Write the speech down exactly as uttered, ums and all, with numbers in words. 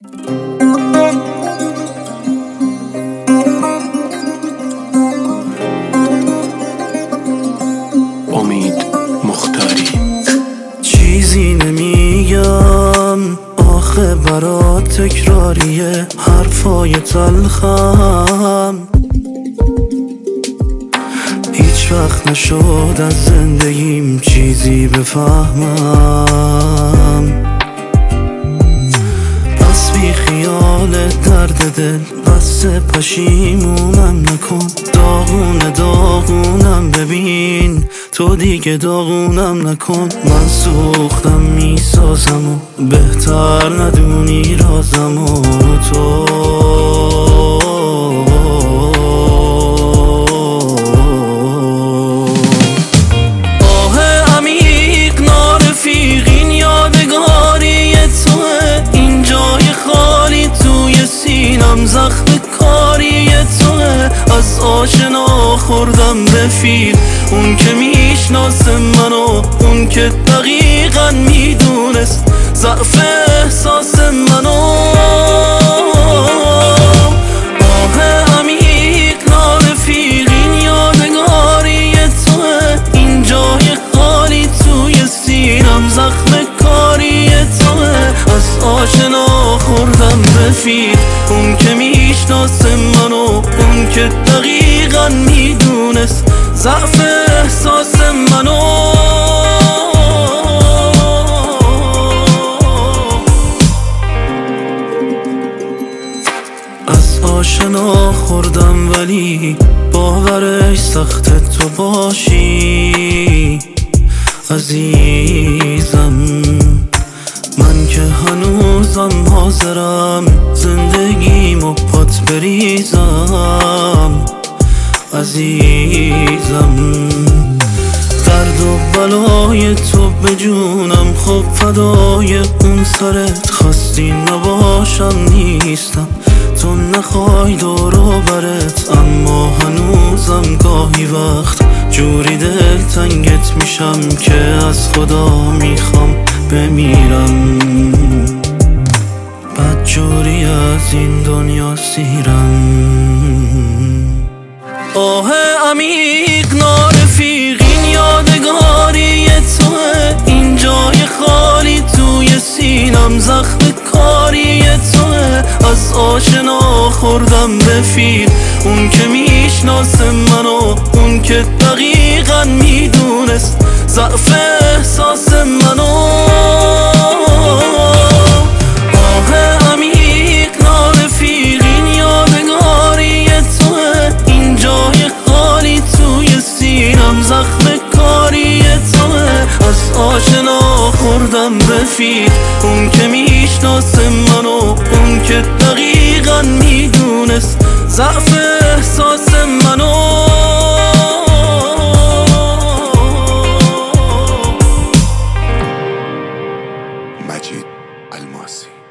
امید مختاری. چیزی نمیگم آخه برات تکراریه حرفای تلخم، هیچ وقت نشد از زندگیم چیزی بفهمم. پس بی خیال درد دل بس پشیمونم نکن، داغونه داغونم ببین تو دیگه داغونم نکن. من سوختم میسازم و بهتر ندونی رازم و تو آه عمیق نارفیقین یادگاری توه، این جای خالی توی سینم زخم کاری توه. از آشنا خوردم رفیق، اون که میشناسه منو، اون که دقیقا میدونست ضعف احساس منو. آه عمیق نارفیقین یادگاری توه، این جای خالی توی سینم زخم کاری توه. از آشنا خوردم رفیق، اون که میشناسه منو، اون که دقیقا میدونست ضعف احساس منو. از آشنا خوردم ولی باورش سخته تو باشی عزیزم. من که هنوزم حاضرم زندگیمو پات بریزم عزیزم. درد و بلای تو به جونم، خب فدای اون سرت خواستی نباشم نیستم. تو نخوای دورو برت، اما هنوزم گاهی وقت جوری دل تنگت میشم که از خدا میخوام بمیرم. بد جوری از این دنیا سیرم. آه عمیق نارفیقین یادگاری توه، این جای خالی توی سینم زخم کاری توه. از آشنا خوردم رفیق، اون که میشناسه منو، اون که دقیقا میدونست ضعف احساس منو. آه عمیق نارفیقین یادگاری توه، این جای خالی توی سینم زخم کاری توه. از آشنا خوردم رفیق، اون که میشناسه منو، اون که دقیقا میدونست ضعف احساس منو. مجید الماسی.